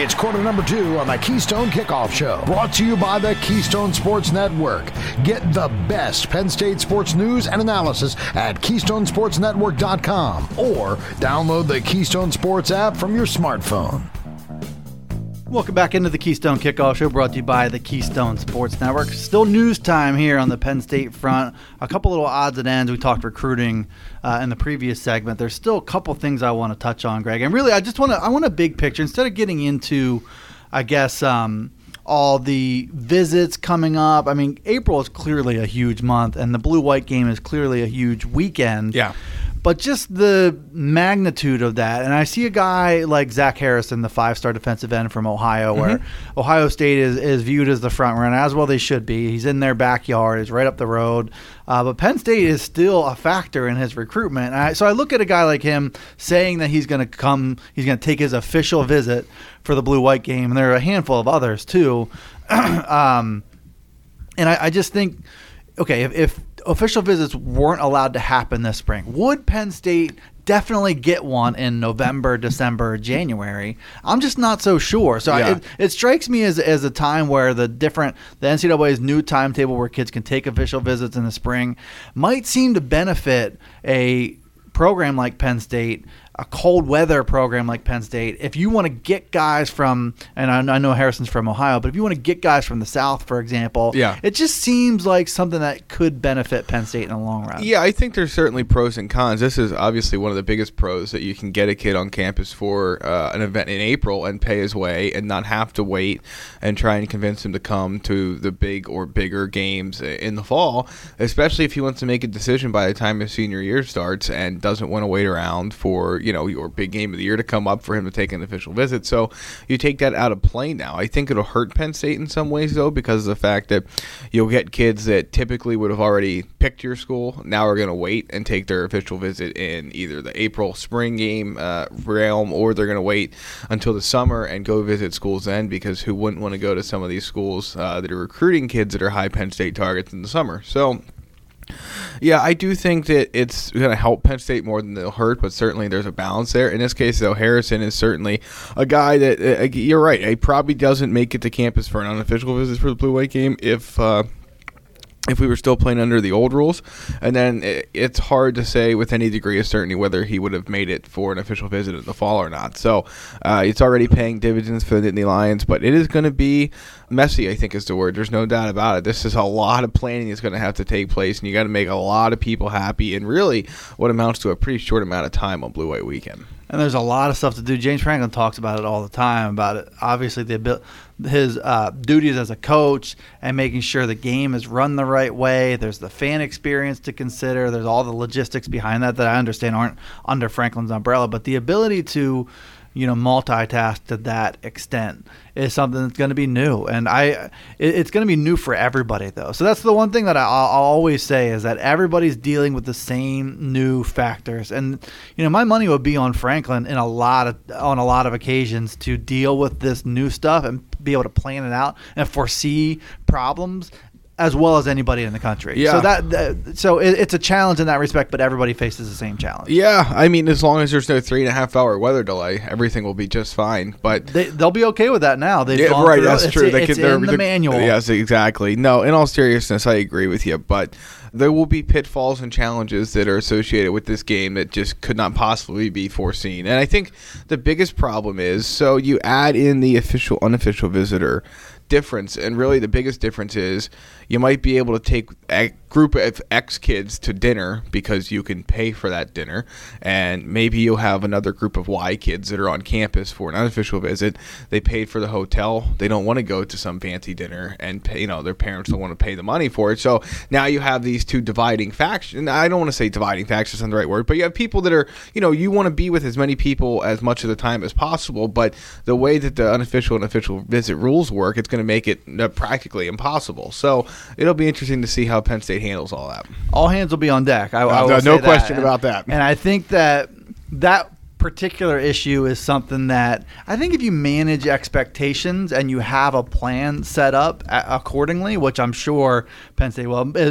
It's quarter number 2 on the Keystone Kickoff Show, brought to you by the Keystone Sports Network. Get the best Penn State sports news and analysis at KeystoneSportsNetwork.com or download the Keystone Sports app from your smartphone. Welcome back into the Keystone Kickoff Show, brought to you by the Keystone Sports Network. Still news time here on the Penn State front. A couple little odds and ends. We talked recruiting in the previous segment. There's still a couple things I want to touch on, Greg. And really, I want a big picture. Instead of getting into, I guess, all the visits coming up. I mean, April is clearly a huge month, and the blue-white game is clearly a huge weekend. Yeah. But just the magnitude of that, and I see a guy like Zach Harrison, the 5-star defensive end from Ohio, where Ohio State is viewed as the front runner, as well they should be. He's in their backyard. He's right up the road. But Penn State is still a factor in his recruitment. So I look at a guy like him saying that he's going to take his official visit for the blue-white game, and there are a handful of others too. And I just think, okay, if official visits weren't allowed to happen this spring, would Penn State definitely get one in November, December, January? I'm just not so sure. So it strikes me as a time where the NCAA's new timetable where kids can take official visits in the spring might seem to benefit a program like Penn State, a cold weather program like Penn State. If you want to get guys from, and I know Harrison's from Ohio, but if you want to get guys from the South, for example, it just seems like something that could benefit Penn State in the long run. Yeah, I think there's certainly pros and cons. This is obviously one of the biggest pros, that you can get a kid on campus for an event in April and pay his way and not have to wait and try and convince him to come to the big or bigger games in the fall, especially if he wants to make a decision by the time his senior year starts and doesn't want to wait around for your big game of the year to come up for him to take an official visit. So you take that out of play now. I think it'll hurt Penn State in some ways, though, because of the fact that you'll get kids that typically would have already picked your school now are going to wait and take their official visit in either the April spring game realm, or they're going to wait until the summer and go visit schools then, because who wouldn't want to go to some of these schools that are recruiting kids that are high Penn State targets in the summer? So yeah, I do think that it's going to help Penn State more than it'll hurt, but certainly there's a balance there. In this case, though, Harrison is certainly a guy that, you're right, he probably doesn't make it to campus for an unofficial visit for the blue-white game if we were still playing under the old rules. And then it's hard to say with any degree of certainty whether he would have made it for an official visit in the fall or not. So it's already paying dividends for the Nittany Lions, but it is going to be messy, I think is the word. There's no doubt about it. This is a lot of planning that's going to have to take place, and you got to make a lot of people happy in really what amounts to a pretty short amount of time on Blue-White Weekend. And there's a lot of stuff to do. James Franklin talks about it all the time, about it. Obviously, his duties as a coach and making sure the game is run the right way. There's the fan experience to consider. There's all the logistics behind that I understand aren't under Franklin's umbrella. But the ability to multitask to that extent is something that's going to be new, and it's going to be new for everybody, though. So that's the one thing that I'll always say, is that everybody's dealing with the same new factors, and my money would be on Franklin on a lot of occasions to deal with this new stuff and be able to plan it out and foresee problems as well as anybody in the country. Yeah. So it's a challenge in that respect, but everybody faces the same challenge. Yeah, I mean, as long as there's no 3.5 hour weather delay, everything will be just fine. But they'll be okay with that now. They've gone right, through, that's true. It's in the manual. Yes, exactly. No, in all seriousness, I agree with you. But there will be pitfalls and challenges that are associated with this game that just could not possibly be foreseen. And I think the biggest problem is, so you add in the official, unofficial visitor difference, and really the biggest difference is you might be able to take a group of X kids to dinner because you can pay for that dinner, and maybe you'll have another group of Y kids that are on campus for an unofficial visit. They paid for the hotel. They don't want to go to some fancy dinner, and pay, their parents don't want to pay the money for it. So now you have these two dividing factions. I don't want to say dividing factions isn't the right word, but you have people that are, you want to be with as many people as much of the time as possible, but the way that the unofficial and official visit rules work, it's going to make it practically impossible. So it'll be interesting to see how Penn State handles all that. All hands will be on deck. No question about that. And I think that particular issue is something that I think if you manage expectations and you have a plan set up accordingly, which I'm sure Penn State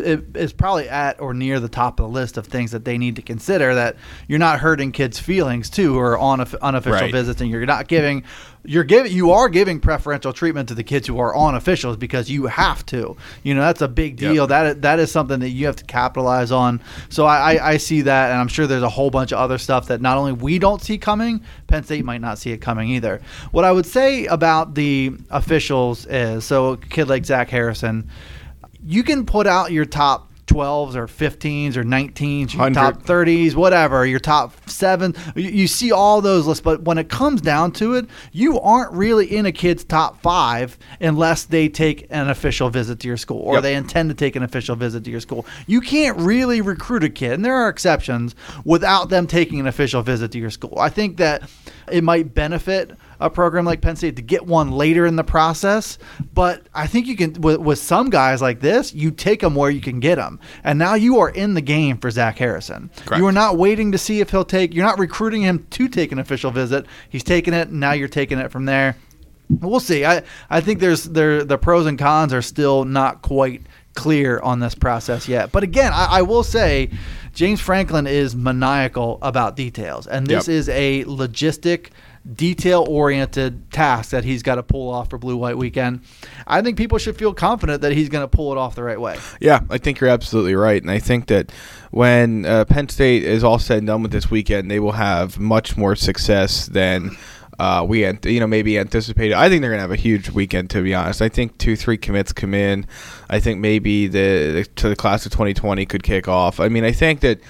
is probably at or near the top of the list of things that they need to consider, that you're not hurting kids' feelings too, who are on unofficial visits, and you're not giving you are giving preferential treatment to the kids who are on officials because you have to. That's a big deal. Yep. That is something that you have to capitalize on. So I see that, and I'm sure there's a whole bunch of other stuff that not only we don't see coming, Penn State might not see it coming either. What I would say about the officials is, so a kid like Zach Harrison, you can put out your top 12s or 15s or 19s, your top 30s, whatever, your top 7. You see all those lists, but when it comes down to it, you aren't really in a kid's top 5 unless they take an official visit to your school or they intend to take an official visit to your school. You can't really recruit a kid, and there are exceptions, without them taking an official visit to your school. I think that it might benefit a program like Penn State to get one later in the process, but I think you can, with some guys like this, you take them where you can get them. And now you are in the game for Zach Harrison. Correct. You are not waiting to see if you're not recruiting him to take an official visit. He's taking it, and now you're taking it from there. We'll see. I think the pros and cons are still not quite clear on this process yet. But again, I will say James Franklin is maniacal about details, and this is a logistic, detail-oriented task that he's got to pull off for Blue White Weekend. I think people should feel confident that he's going to pull it off the right way. Yeah, I think you're absolutely right. And I think that when Penn State is all said and done with this weekend, they will have much more success than we maybe anticipated. I think they're going to have a huge weekend, to be honest. I think 2-3 commits come in. I think maybe the class of 2020 could kick off. I mean, I think that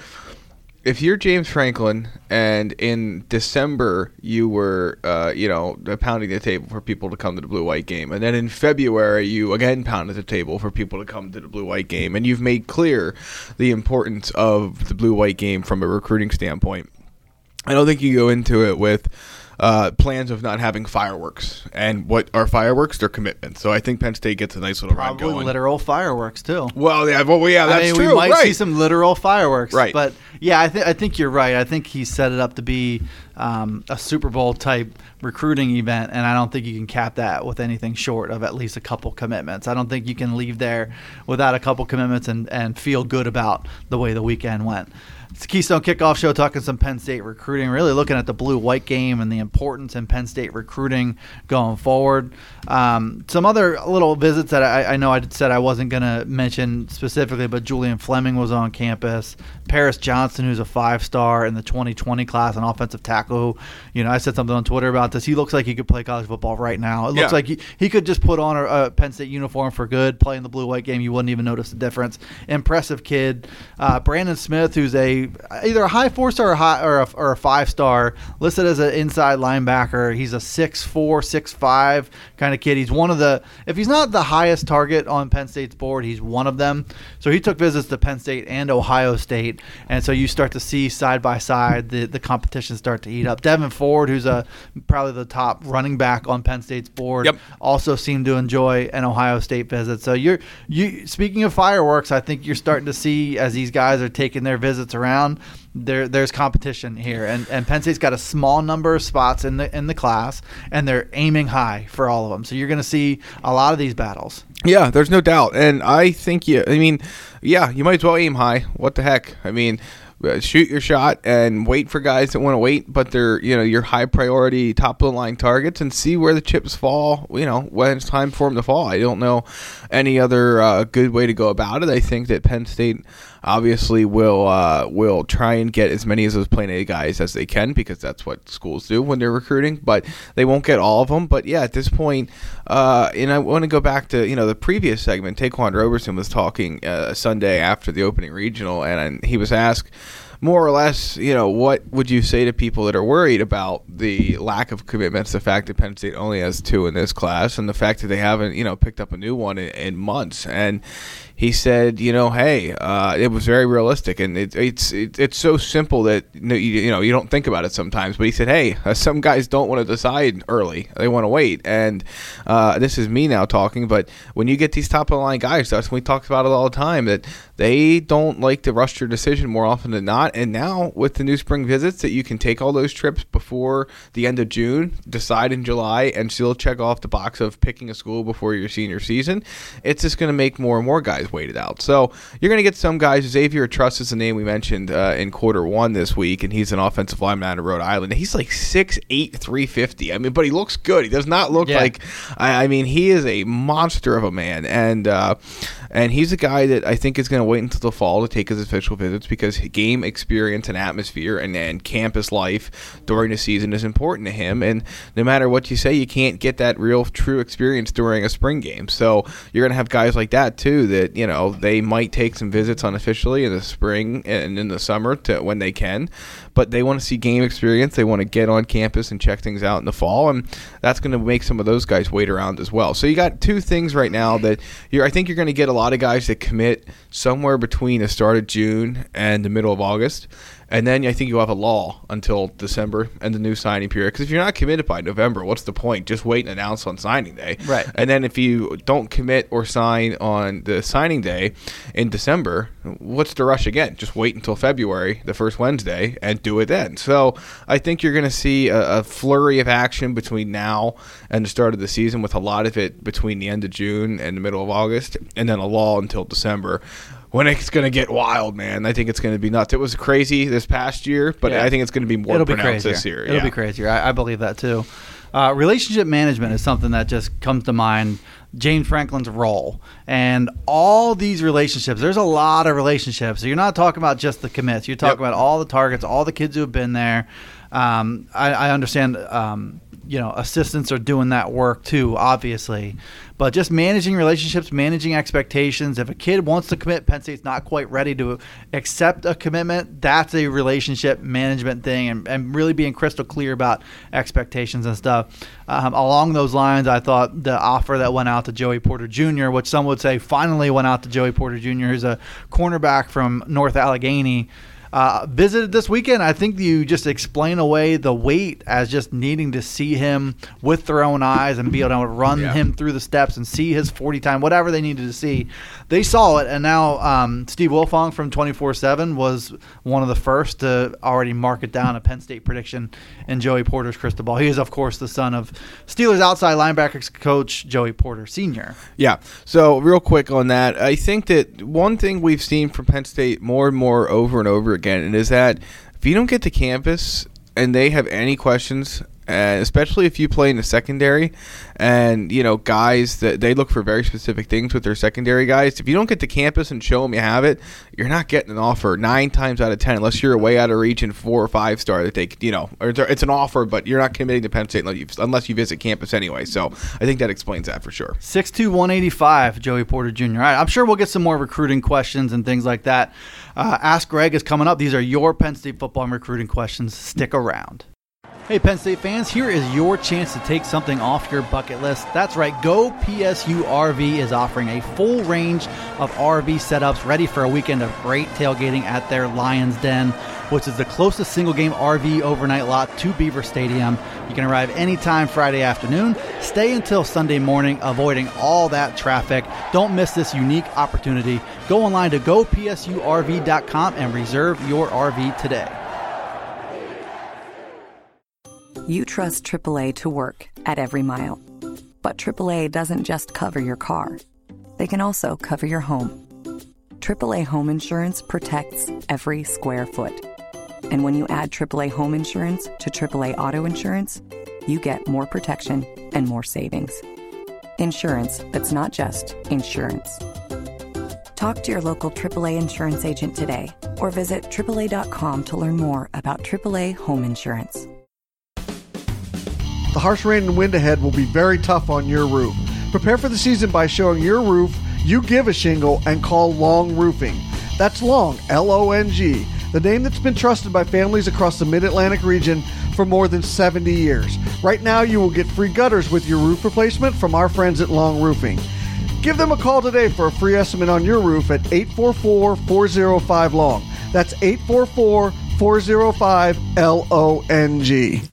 if you're James Franklin and in December you were, pounding the table for people to come to the Blue-White game, and then in February you again pounded the table for people to come to the Blue-White game, and you've made clear the importance of the Blue-White game from a recruiting standpoint, I don't think you go into it with plans of not having fireworks. And what are fireworks? They're commitments. So I think Penn State gets a nice little run going. Probably literal fireworks too. Well, that's true. We might see some literal fireworks. Right. But yeah, I think you're right. I think he set it up to be a Super Bowl type recruiting event, and I don't think you can cap that with anything short of at least a couple commitments. I don't think you can leave there without a couple commitments and feel good about the way the weekend went. It's the Keystone Kickoff Show, talking some Penn State recruiting, really looking at the Blue-White game and the importance in Penn State recruiting going forward. Some other little visits that I know I said I wasn't going to mention specifically, but Julian Fleming was on campus. Paris Johnson, who's a 5-star in the 2020 class, an offensive tackle. I said something on Twitter about this. He looks like he could play college football right now. It looks like he could just put on a Penn State uniform for good, play in the Blue-White game. You wouldn't even notice the difference. Impressive kid. Brandon Smith, who's either a high 4-star or a 5-star, listed as an inside linebacker. He's a 6'4", 6'5" kind of kid. He's one of the, if he's not the highest target on Penn State's board, he's one of them. So he took visits to Penn State and Ohio State, and so you start to see side by side the competition start to heat up. Devin Ford, who's probably the top running back on Penn State's board, also seemed to enjoy an Ohio State visit. So you speaking of fireworks, I think you're starting to see, as these guys are taking their visits around, there's competition here, and Penn State's got a small number of spots in the class, and they're aiming high for all of them. So you're going to see a lot of these battles. Yeah, there's no doubt, and I think you might as well aim high. What the heck? I mean, shoot your shot and wait for guys that want to wait, but they're your high priority, top of the line targets, and see where the chips fall. When it's time for them to fall. I don't know any other good way to go about it. I think that Penn State obviously will try and get as many of those Plan A guys as they can, because that's what schools do when they're recruiting, but they won't get all of them. But yeah, at this point, and I want to go back to the previous segment. Taquan Roberson was talking Sunday after the opening regional, and he was asked more or less, what would you say to people that are worried about the lack of commitments, the fact that Penn State only has 2 in this class, and the fact that they haven't, picked up a new one in months. And he said, hey, it was very realistic, and it's so simple that you don't think about it sometimes. But he said, hey, some guys don't want to decide early; they want to wait. And this is me now talking, but when you get these top of the line guys, that's when we talk about it all the time, that they don't like to rush their decision more often than not. not. And now with the new spring visits that you can take all those trips before the end of June, decide in July, and still check off the box of picking a school before your senior season, it's just going to make more and more guys wait it out. So you're going to get some guys. Xavier Truss is the name we mentioned in quarter one this week, and he's an offensive lineman out of Rhode Island. He's like 6'8", 350. I mean, but he looks good. He does not look like, I mean, he is a monster of a man. And he's a guy that I think is going to wait until the fall to take his official visits, because game experience and atmosphere and campus life during the season is important to him. And no matter what you say, you can't get that real true experience during a spring game. So you're going to have guys like that too, that, you know, they might take some visits unofficially in the spring and in the summer to when they can, but they want to see game experience. They want to get on campus and check things out in the fall, and that's going to make some of those guys wait around as well. So you got two things right now that I think you're going to get a lot of guys that commit somewhere between the start of June and the middle of August. And then I think you'll have a lull until December and the new signing period. Because if you're not committed by November, what's the point? Just wait and announce on signing day. Right. And then if you don't commit or sign on the signing day in December, what's the rush again? Just wait until February, the first Wednesday, and do it then. So I think you're going to see a flurry of action between now and the start of the season, with a lot of it between the end of June and the middle of August, and then a lull until December, when it's going to get wild, man. I think it's going to be nuts. It was crazy this past year, but I think it's going to be more pronounced this year. It'll be crazier. I believe that too. Relationship management is something that just comes to mind. James Franklin's role and all these relationships. There's a lot of relationships. So you're not talking about just the commits. You're talking about all the targets, all the kids who have been there. I understand, assistants are doing that work too, obviously. But just managing relationships, managing expectations. If a kid wants to commit, Penn State's not quite ready to accept a commitment, that's a relationship management thing, and really being crystal clear about expectations and stuff. Along those lines, I thought the offer that went out to Joey Porter Jr., which some would say finally went out to Joey Porter Jr., who's a cornerback from North Allegheny, visited this weekend. I think you just explain away the wait as just needing to see him with their own eyes and be able to run him through the steps and see his 40 time, whatever they needed to see. They saw it, and now Steve Wilfong from 24/7 was one of the first to already mark it down, a Penn State prediction in Joey Porter's crystal ball. He is, of course, the son of Steelers outside linebackers coach Joey Porter Sr. Yeah, so real quick on that, I think that one thing we've seen from Penn State more and more over and over again, and is that if you don't get to campus and they have any questions, and especially if you play in the secondary, and guys that they look for very specific things with their secondary guys, if you don't get to campus and show them you have it, you're not getting an offer 9 times out of 10, unless you're way out of reach in 4 or 5 star that they or it's an offer, but you're not committing to Penn State unless you visit campus anyway. So I think that explains that for sure. 6'2", 185, Joey Porter Jr. All right, I'm sure we'll get some more recruiting questions and things like that. Ask Greg is coming up. These are your Penn State football and recruiting questions. Stick around. Hey, Penn State fans, here is your chance to take something off your bucket list. That's right, Go PSU RV is offering a full range of RV setups ready for a weekend of great tailgating at their Lions Den, which is the closest single-game RV overnight lot to Beaver Stadium. You can arrive anytime Friday afternoon, stay until Sunday morning, avoiding all that traffic. Don't miss this unique opportunity. Go online to gopsurv.com and reserve your RV today. You trust AAA to work at every mile. But AAA doesn't just cover your car. They can also cover your home. AAA Home Insurance protects every square foot. And when you add AAA Home Insurance to AAA Auto Insurance, you get more protection and more savings. Insurance that's not just insurance. Talk to your local AAA insurance agent today or visit AAA.com to learn more about AAA Home Insurance. The harsh rain and wind ahead will be very tough on your roof. Prepare for the season by showing your roof you give a shingle and call Long Roofing. That's Long, L-O-N-G, the name that's been trusted by families across the Mid-Atlantic region for more than 70 years. Right now, you will get free gutters with your roof replacement from our friends at Long Roofing. Give them a call today for a free estimate on your roof at 844-405-LONG. That's 844-405-LONG.